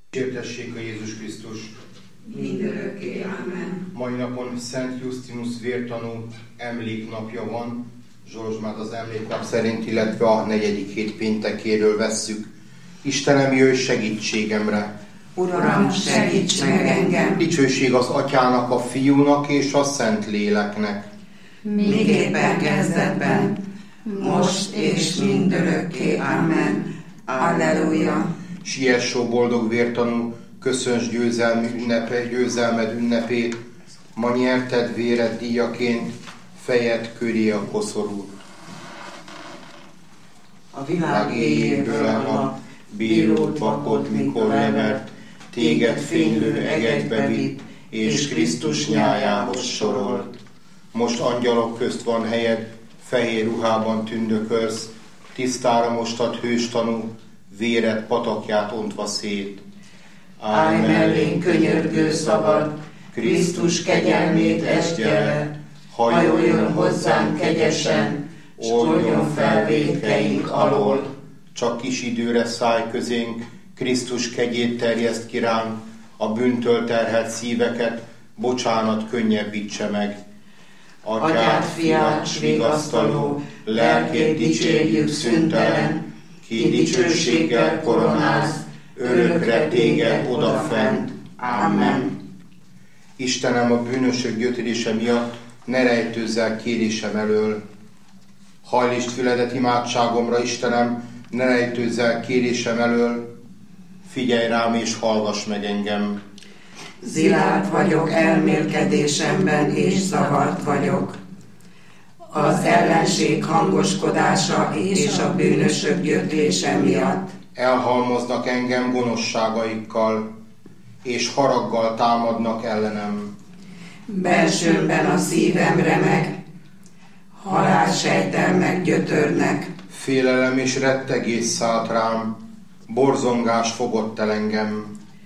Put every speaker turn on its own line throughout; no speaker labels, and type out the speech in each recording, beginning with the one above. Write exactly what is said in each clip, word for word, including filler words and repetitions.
Dicsértessék a Jézus Krisztus!
Mindörökké, amen.
Mai napon Szent Justinus vértanú emléknapja van. Zsolozsmát az emléknap szerint, illetve a negyedik hét péntekéről vesszük. Istenem, jöjj segítségemre!
Uram, segíts meg engem!
Dicsőség az Atyának, a Fiúnak és a Szent Léleknek.
Miképpen kezdetben, most és mindörökké, amen. Alleluja!
Siess, ó boldog vértanú, köszönts győzelmi ünnepe, győzelmed ünnepét, ma nyerted véred díjaként, fejed köré a koszorút.
A világ éjjéből a nap, bírót vakod, mikor levert, téged fénylő egekbe vitt, és Krisztus nyájához sorolt.
Most angyalok közt van helyed, fehér ruhában tündökölsz, tisztára mostad hőstanú, véred patakját ontva szét.
Állj mellénk könyörgő szabad, Krisztus kegyelmét esgyere, hajoljon hozzánk kegyesen, oldjon fel vétkeink alól.
Csak kis időre szállj közénk, Krisztus kegyét terjeszt ki ránk, a bűntől terhelt szíveket bocsánat könnyebbítse meg.
Atyát, Fiát, s vigasztaló, lelkét dicsérjük szüntelen, ki dicsőséggel koronáz, örökre téged odafent. Amen.
Istenem, a bűnösök gyötrése miatt ne rejtőzz el kérésem elől. Hajlítsd füledet imádságomra, Istenem, ne rejtőzz el kérésem elől. Figyelj rám és hallgass meg engem.
Zilárd vagyok elmélkedésemben, és zavart vagyok. Az ellenség hangoskodása és a bűnösök gyötrése miatt.
Elhalmoznak engem gonoszságaikkal, és haraggal támadnak ellenem.
Bensőmben a szívem remeg, halálsejtelmek gyötörnek.
Félelem és rettegés szállt rám, borzongás fogott el engem.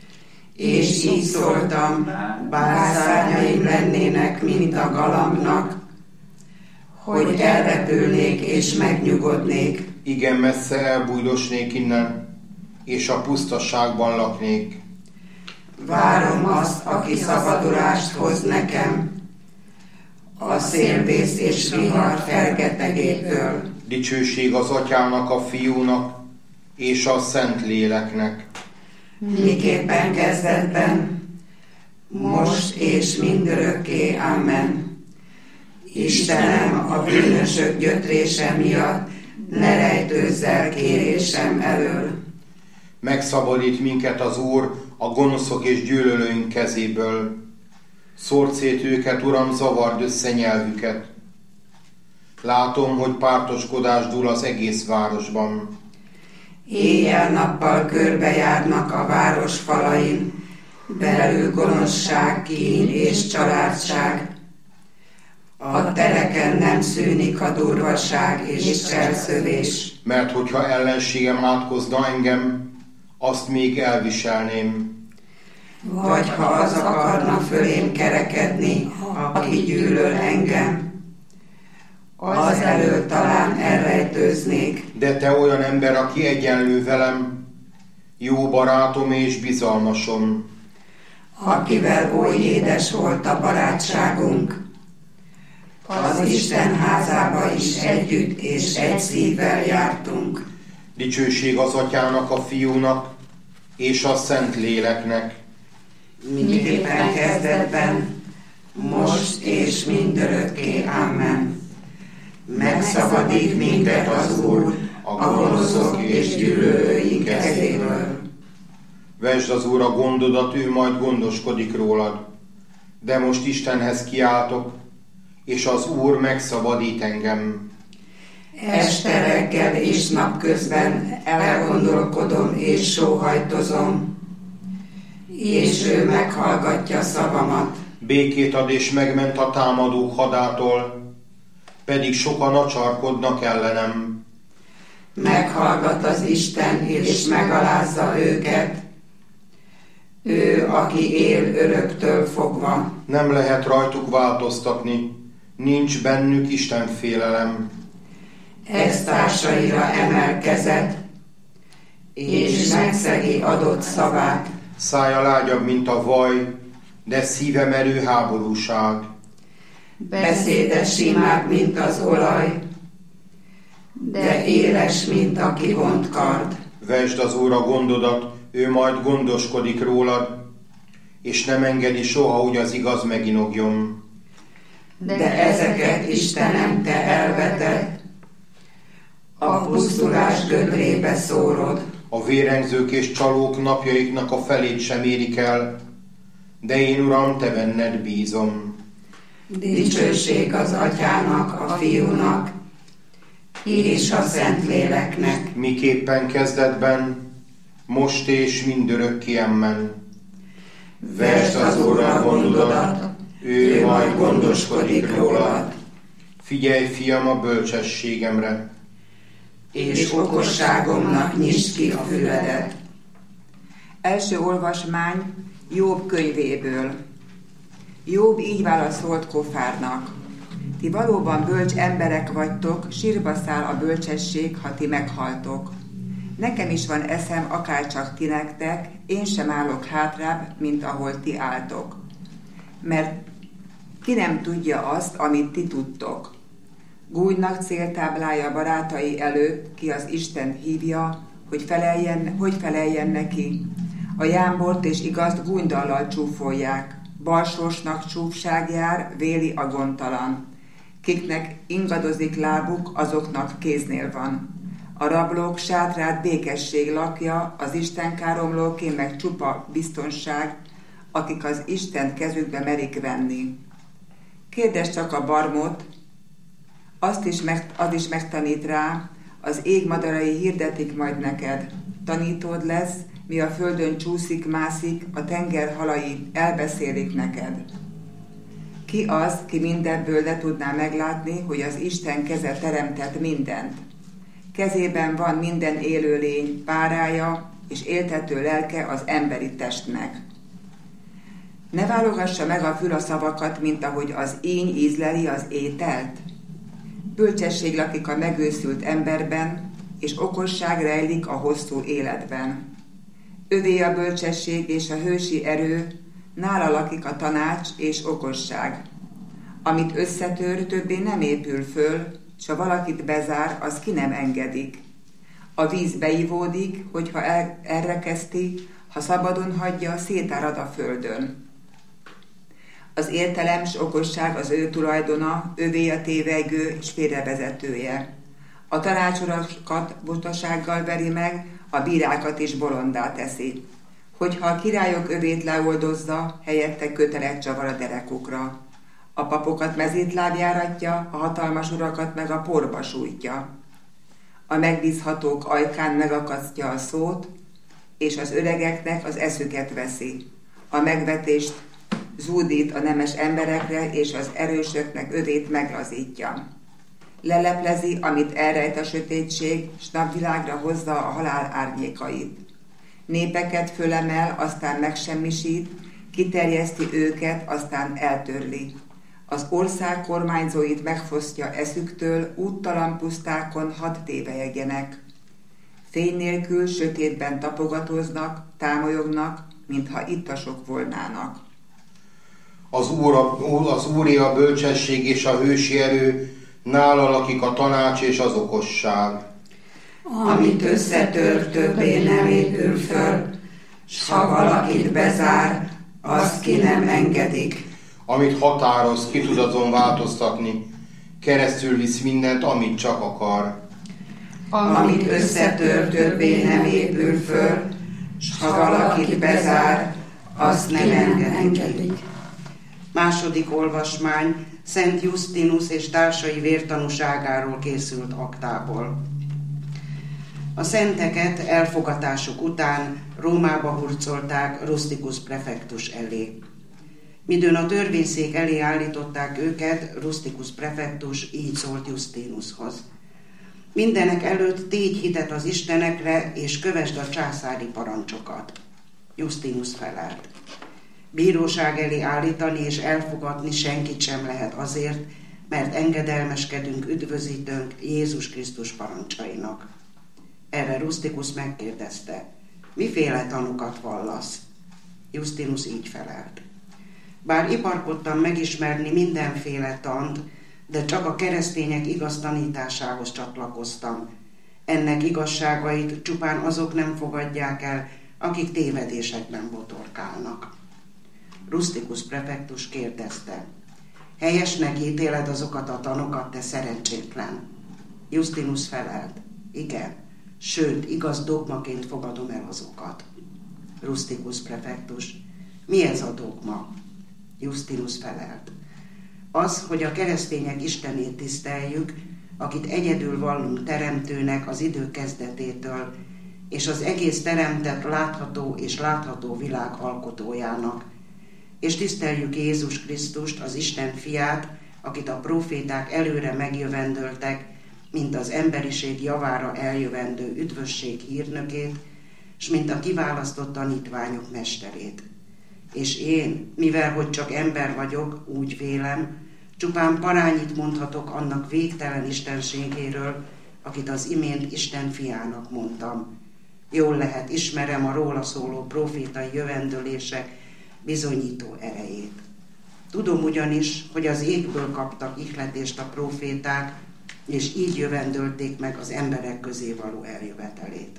És így szóltam, bár szárnyaim lennének, mint a galambnak, hogy elrepülnék és megnyugodnék.
Igen, messze elbújdosnék innen, és a pusztaságban laknék.
Várom azt, aki szabadulást hoz nekem, a szélvész és vihar fergetegétől.
Dicsőség az Atyának, a Fiúnak és a Szent Léleknek.
Miképpen kezdetben, most és mindörökké, amen. Istenem, a bűnösök gyötrése miatt ne rejtőzz el kérésem elől.
Megszabadít minket az Úr a gonoszok és gyűlölőink kezéből. Szórd szét őket, Uram, zavard össze nyelvüket. Látom, hogy pártoskodás dúl az egész városban.
Éjjel-nappal körbejárnak a város falain, belül gonoszság, kín és családság. A tereken nem szűnik a durvaság és cselszövés.
Mert hogyha ellenségem átkozna engem, azt még elviselném.
Vagy ha az akarna fölém kerekedni, aki gyűlöl engem, az elől talán elrejtőznék.
De te olyan ember, aki egyenlő velem, jó barátom és bizalmasom,
akivel oly édes volt a barátságunk, az Isten házába is együtt és egy szívvel jártunk.
Dicsőség az Atyának, a Fiúnak és a Szent Léleknek.
Miképpen kezdetben, most és mindörökké, amen. Megszabadít minket az Úr a gonoszok és gyűlölőink kezéből.
Vesd az Úr a gondodat, ő majd gondoskodik rólad. De most Istenhez kiáltok, és az Úr megszabadít engem.
Este, reggel és napközben elgondolkodom és sóhajtozom, és ő meghallgatja szavamat.
Békét ad és megment a támadók hadától, pedig sokan acsarkodnak ellenem.
Meghallgat az Isten és megalázza őket, ő, aki él öröktől fogva.
Nem lehet rajtuk változtatni, nincs bennük Isten félelem.
Esztársaira emelkezett, és megszegi adott szavát.
Szája lágyabb, mint a vaj, de szíve merő háborúság.
Beszéde simább, mint az olaj, de éles, mint a kivont kard.
Vesd az Úrra gondodat, ő majd gondoskodik rólad, és nem engedi soha, hogy az igaz meginogjon.
De ezeket, Istenem, te elveted, a pusztulás gödrébe szórod.
A vérengzők és csalók napjaiknak a felét sem érik el, de én, Uram, te benned bízom.
Dicsőség az Atyának, a Fiúnak, és a Szentléleknek.
Miképpen kezdetben, most és mindörökké emmen. Vesd az Úrra gondodat, ő majd gondoskodik rólad. Figyelj, fiam, a bölcsességemre,
és okosságomnak nyisd ki a füledet.
Első olvasmány Jobb könyvéből. Jobb így válaszolt Kofárnak: ti valóban bölcs emberek vagytok, sírba száll a bölcsesség, ha ti meghaltok. Nekem is van eszem, akárcsak ti nektek, én sem állok hátrább, mint ahol ti álltok. Mert ki nem tudja azt, amit ti tudtok. Gúnynak céltáblája barátai előtt, ki az Isten hívja, hogy feleljen, hogy feleljen neki. A jámbort és igazt gúnydallal csúfolják. Balsorsnak csúfság jár, véli a gondtalan. Kiknek ingadozik lábuk, azoknak kéznél van. A rablók sátrát békesség lakja, az Isten káromlóké meg csupa biztonság, akik az Isten kezükbe merik venni. Kérdezd csak a barmot, azt is meg, az is megtanít rá, az ég madarai hirdetik majd neked. Tanítód lesz, mi a földön csúszik, mászik, a tenger halai elbeszélik neked. Ki az, ki mindebből le tudná meglátni, hogy az Isten keze teremtett mindent? Kezében van minden élőlény párája, és éltető lelke az emberi testnek. Ne válogassa meg a fül a szavakat, mint ahogy az íny ízleli az ételt. Bölcsesség lakik a megőszült emberben, és okosság rejlik a hosszú életben. Övé a bölcsesség és a hősi erő, nála lakik a tanács és okosság. Amit összetör, többé nem épül föl, s ha valakit bezár, az ki nem engedik. A víz beivódik, hogyha el, elrekeszti, ha szabadon hagyja, szétárad a földön. Az értelem s okosság az ő tulajdona, övé a tévegő és félrevezetője. A tanácsorokat butasággal veri meg, a bírákat is bolondá teszi. Hogyha a királyok övét leoldozza, helyette kötelet csavar a derekukra. A papokat mezítláb járatja, a hatalmas urakat meg a porba sújtja. A megbízhatók ajkán megakasztja a szót, és az öregeknek az eszüket veszi. A megvetést zúdít a nemes emberekre, és az erősöknek övét meglazítja. Leleplezi, amit elrejt a sötétség, s napvilágra hozza a halál árnyékait. Népeket fölemel, aztán megsemmisít, kiterjeszti őket, aztán eltörli. Az ország kormányzóit megfosztja eszüktől, úttalan pusztákon hadd tévejegjenek. Fény nélkül sötétben tapogatóznak, támolyognak, mintha ittasok volnának.
Az, úr a, az Úré a bölcsesség és a hősi erő, nála lakik a tanács és az okosság.
Amit összetör, többé nem épül föl, s ha valakit bezár, azt ki nem engedik.
Amit határoz, ki tud azon változtatni, keresztül visz mindent, amit csak akar.
Amit összetör, többé nem épül föl, s ha valakit bezár, azt nem engedik.
Második olvasmány Szent Justinus és társai vértanúságáról készült aktából. A szenteket elfogatásuk után Rómába hurcolták Rusticus prefektus elé. Midőn a törvényszék elé állították őket, Rusticus prefektus így szólt Justinushoz: mindenek előtt tégy hitet az istenekre, és kövesd a császári parancsokat. Justinus felelt: bíróság elé állítani és elfogadni senkit sem lehet azért, mert engedelmeskedünk üdvözítőnk Jézus Krisztus parancsainak. Erre Rusticus megkérdezte: miféle tanukat vallasz? Justinus így felelt. Bár iparkodtam megismerni mindenféle tant, de csak a keresztények igaz tanításához csatlakoztam. Ennek igazságait csupán azok nem fogadják el, akik tévedésekben botorkálnak. Rusticus prefektus kérdezte, helyesnek ítéled azokat a tanokat, te szerencsétlen? Justinus felelt, igen, sőt, igaz dogmaként fogadom el azokat. Rusticus prefektus, mi ez a dogma? Justinus felelt, az, hogy a keresztények Istenét tiszteljük, akit egyedül vallunk teremtőnek az idő kezdetétől, és az egész teremtett látható és látható világ alkotójának, és tiszteljük Jézus Krisztust, az Isten fiát, akit a próféták előre megjövendöltek, mint az emberiség javára eljövendő üdvösség hírnökét, s mint a kiválasztott tanítványok mesterét. És én, mivel hogy csak ember vagyok, úgy vélem, csupán parányit mondhatok annak végtelen istenségéről, akit az imént Isten fiának mondtam. Jól lehet, ismerem a róla szóló profétai jövendölések bizonyító erejét. Tudom ugyanis, hogy az égből kaptak ihletést a proféták, és így jövendölték meg az emberek közé való eljövetelét.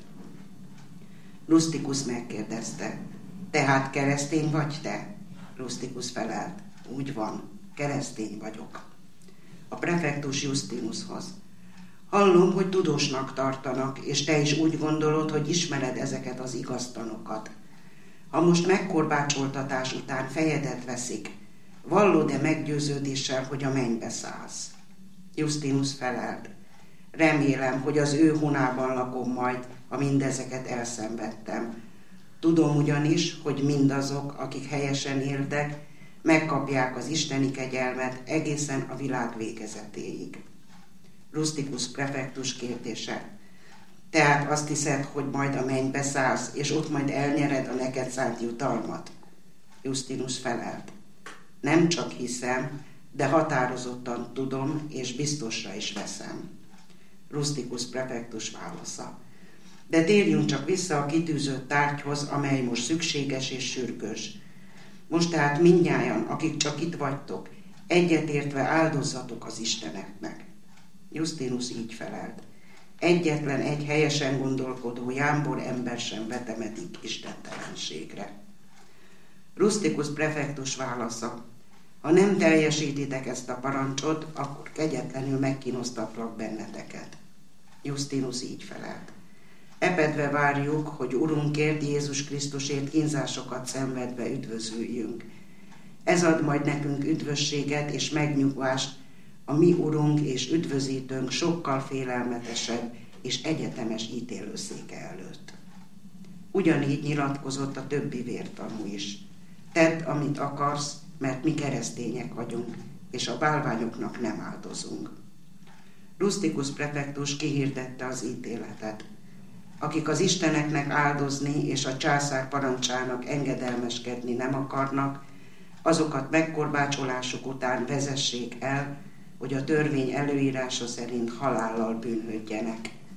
Rusticus megkérdezte, tehát keresztény vagy te? Rusticus felelt, úgy van, keresztény vagyok. A prefektus Justinushoz, hallom, hogy tudósnak tartanak, és te is úgy gondolod, hogy ismered ezeket az igaztanokat. Ha most megkorbácsoltatás után fejedet veszik, vallod-e meggyőződéssel, hogy a mennybe szállsz? Justinus felelt, remélem, hogy az ő honában lakom majd, ha mindezeket elszenvedtem. Tudom ugyanis, hogy mindazok, akik helyesen éltek, megkapják az isteni kegyelmet egészen a világ végezetéig. Rusticus prefektus kérdése. Tehát azt hiszed, hogy majd a mennybe szállsz, és ott majd elnyered a neked szánt jutalmat? Justinus felelt. Nem csak hiszem, de határozottan tudom, és biztosra is veszem. Rusticus prefektus válasza. De térjünk csak vissza a kitűzött tárgyhoz, amely most szükséges és sürgős. Most tehát mindnyájan, akik csak itt vagytok, egyetértve áldozzatok az isteneknek. Justinus így felelt. Egyetlen egy helyesen gondolkodó jámbor ember sem vetemedik istentelenségre. Rusticus prefektus válasza. Ha nem teljesítitek ezt a parancsot, akkor kegyetlenül megkínoztatlak benneteket. Justinus így felelt. Epedve várjuk, hogy Urunkért, Jézus Krisztusért kínzásokat szenvedve üdvözüljünk. Ez ad majd nekünk üdvösséget és megnyugvást, a mi Urunk és üdvözítőnk sokkal félelmetesebb és egyetemes ítélőszéke előtt. Ugyanígy nyilatkozott a többi vértanú is. Tedd, amit akarsz, mert mi keresztények vagyunk, és a bálványoknak nem áldozunk. Rusticus prefektus kihirdette az ítéletet. Akik az isteneknek áldozni és a császár parancsának engedelmeskedni nem akarnak, azokat megkorbácsolásuk után vezessék el, hogy a törvény előírása szerint halállal bűnhődjenek.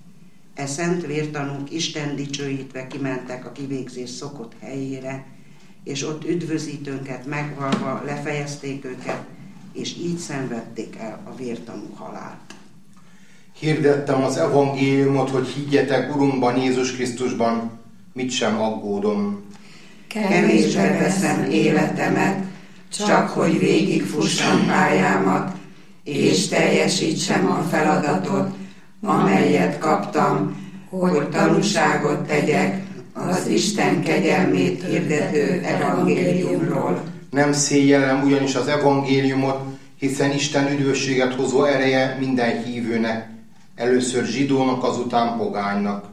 E szent vértanúk Isten dicsőítve kimentek a kivégzés szokott helyére, és ott üdvözítőnket megvalva lefejezték őket, és így szenvedték el a vértanú halált.
Hirdettem az evangéliumot, hogy higgyetek Urunkban, Jézus Krisztusban, mit sem aggódom.
Kevésbe veszem életemet, csak hogy végigfussam pályámat, és teljesítsem a feladatot, amelyet kaptam, hogy tanúságot tegyek az Isten kegyelmét hirdető evangéliumról.
Nem szégyellem ugyanis az evangéliumot, hiszen Isten üdvösséget hozó ereje minden hívőnek, először zsidónak, azután pogánynak.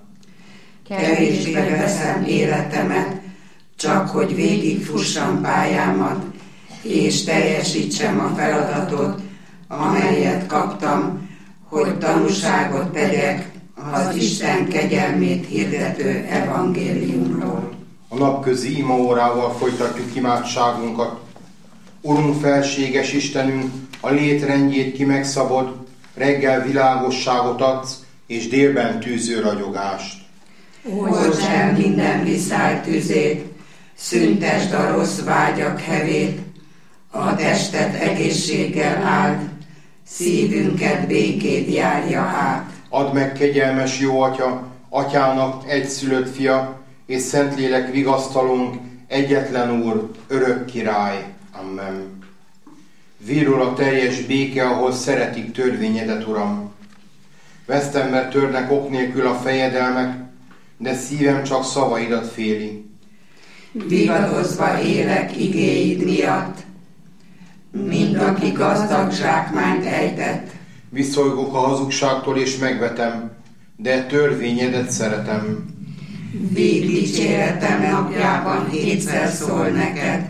Kevésbé veszem életemet, csak hogy végigfussam pályámat, és teljesítsem a feladatot, amelyet kaptam, hogy tanúságot tegyek az Isten kegyelmét hirdető evangéliumról.
A napközi imaórával folytatjuk imádságunkat. Urunk, felséges Istenünk, a létrendjét ki megszabod, reggel világosságot adsz, és délben tűző ragyogást.
Oltsd el minden viszály tüzét, szüntesd a rossz vágyak hevét, a testet egészséggel áld, szívünket békét járja át.
Add meg, kegyelmes jó Atya, Atyának egyszülött fia, és Szentlélek vigasztalunk, egyetlen Úr, örök király. Amen. Vírul a teljes béke, ahol szeretik törvényedet, Uram. Vesztembe törnek ok nélkül a fejedelmek, de szívem csak szavaidat féli.
Vigadozva élek igéid miatt, mind aki gazdag zsákmányt ejtett.
Visszolygok a hazugságtól és megvetem, de törvényedet szeretem.
Véd dicséretem napjában hétszer szól neked,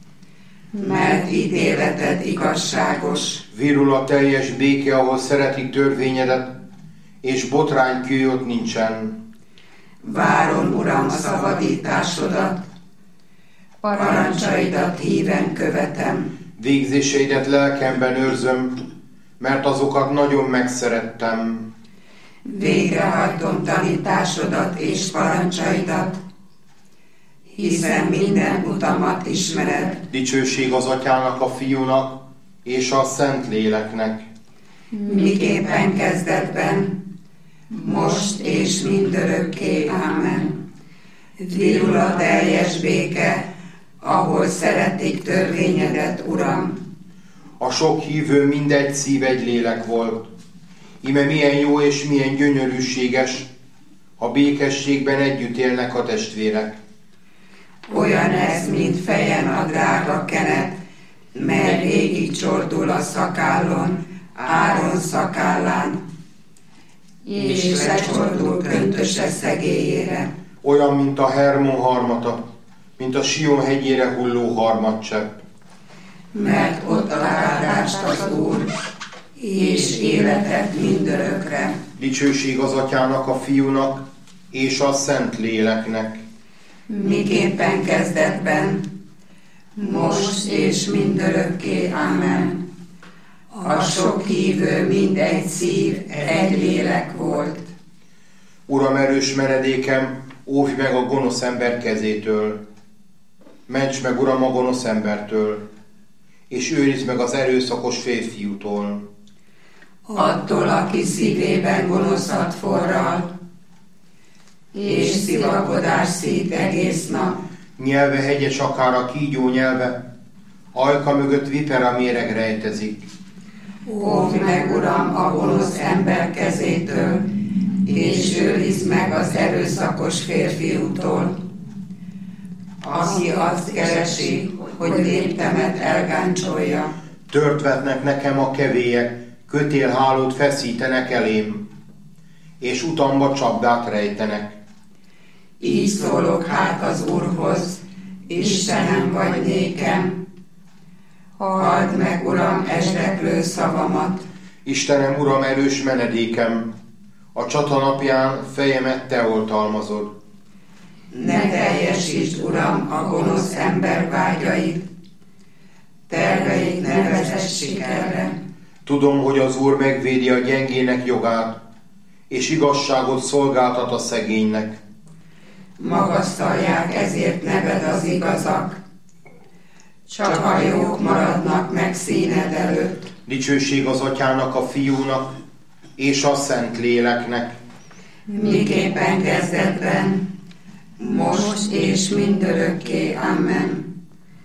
mert ítéleted igazságos.
Virul a teljes béke, ahol szeretik törvényedet, és botránykő ott nincsen.
Várom, Uram, a szabadításodat, parancsaidat híven követem.
Végzéseidet lelkemben őrzöm, mert azokat nagyon megszerettem.
Végrehajtom tanításodat és parancsaidat, hiszen minden utamat ismered.
Dicsőség az Atyának, a Fiúnak és a Szentléleknek.
Miképpen kezdetben, most és mindörökké. Amen. Virul a teljes béke, ahol szeretik törvényedet, Uram.
A sok hívő mindegy szív, egy lélek volt. Íme milyen jó és milyen gyönyörűséges, ha békességben együtt élnek a testvérek.
Olyan ez, mint fejen a drága kenet, mely végig csordul a szakállon, Áron szakállán, és lecsordul köntöse szegélyére.
Olyan, mint a Hermon harmata, mint a Sion hegyére hulló harmadcsepp.
Mert ott ad áldást az Úr, és életet mindörökre.
Dicsőség az Atyának, a Fiúnak és a Szentléleknek.
Miképpen kezdetben, most és mindörökké. Amen. A sok hívő mind egy szív, egy lélek volt.
Uram, erős menedékem, óvj meg a gonosz ember kezétől. Ments meg, Uram, a gonosz embertől, és őrizd meg az erőszakos férfiútól.
Attól, aki szívében gonoszat forral, és szivakodás szít egész nap.
Nyelve hegyes akár a kígyó nyelve, ajka mögött vipera méreg rejtezik.
Óvj meg, Uram, a gonosz ember kezétől, és őrizd meg az erőszakos férfiútól, aki azt keresi, hogy léptemet elgáncsolja.
Tört vetnek nekem a kevélyek, kötélhálót feszítenek elém, és utamba csapdát rejtenek.
Így szólok hát az Úrhoz, Istenem vagy nékem. Halld meg, Uram, esdeklő szavamat.
Istenem, Uram, erős menedékem, a csata napján fejemet te oltalmazod.
Ne teljesítsd, Uram, a gonosz ember vágyait, terveik ne vezess sikerre.
Tudom, hogy az Úr megvédi a gyengének jogát, és igazságot szolgáltat a szegénynek.
Magasztalják ezért neved az igazak, csak a jók maradnak meg színed előtt.
Dicsőség az Atyának, a Fiúnak és a Szentléleknek.
Miképpen kezdetben, most és mindörökké. Amen.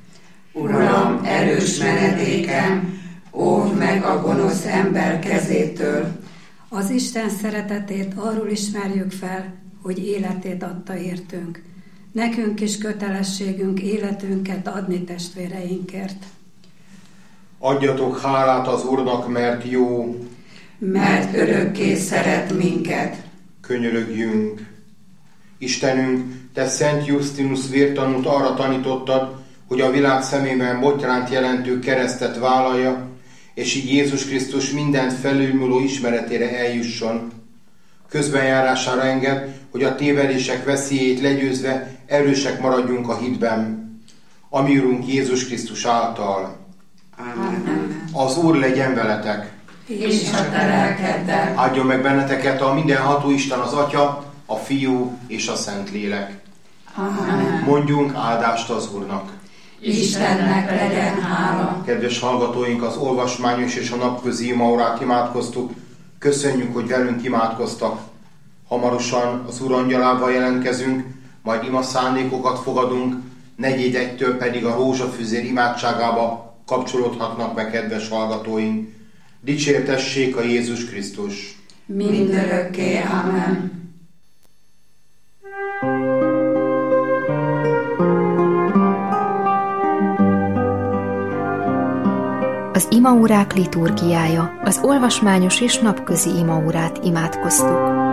Uram, erős menedékem, óvd meg a gonosz ember kezétől.
Az Isten szeretetét arról ismerjük fel, hogy életét adta értünk. Nekünk is kötelességünk életünket adni testvéreinkért.
Adjatok hálát az Úrnak, mert jó.
Mert örökké szeret minket.
Könyörögjünk. Istenünk, te Szent Justinus vértanút arra tanítottad, hogy a világ szemében botránt jelentő keresztet vállalja, és így Jézus Krisztus mindent felülmúló ismeretére eljusson. Közbenjárására enged, hogy a tévedések veszélyét legyőzve erősek maradjunk a hitben. A mi Urunk Jézus Krisztus által.
Amen.
Az Úr legyen veletek.
És a te lelkeddel.
Áldjon meg benneteket a mindenható Isten, az Atya, a Fiú és a Szentlélek.
Amen.
Mondjunk áldást az Úrnak.
Istennek legyen hála.
Kedves hallgatóink, az olvasmányos és a napközi imaórát imádkoztuk. Köszönjük, hogy velünk imádkoztak. Hamarosan az Úr angyalával jelentkezünk, majd ima szándékokat fogadunk, negyed egytől pedig a rózsafüzér imádságába kapcsolódhatnak be, kedves hallgatóink. Dicsértessék a Jézus Krisztus!
Mindörökké. Amen.
Az imaórák liturgiája, az olvasmányos és napközi imaórát imádkoztuk.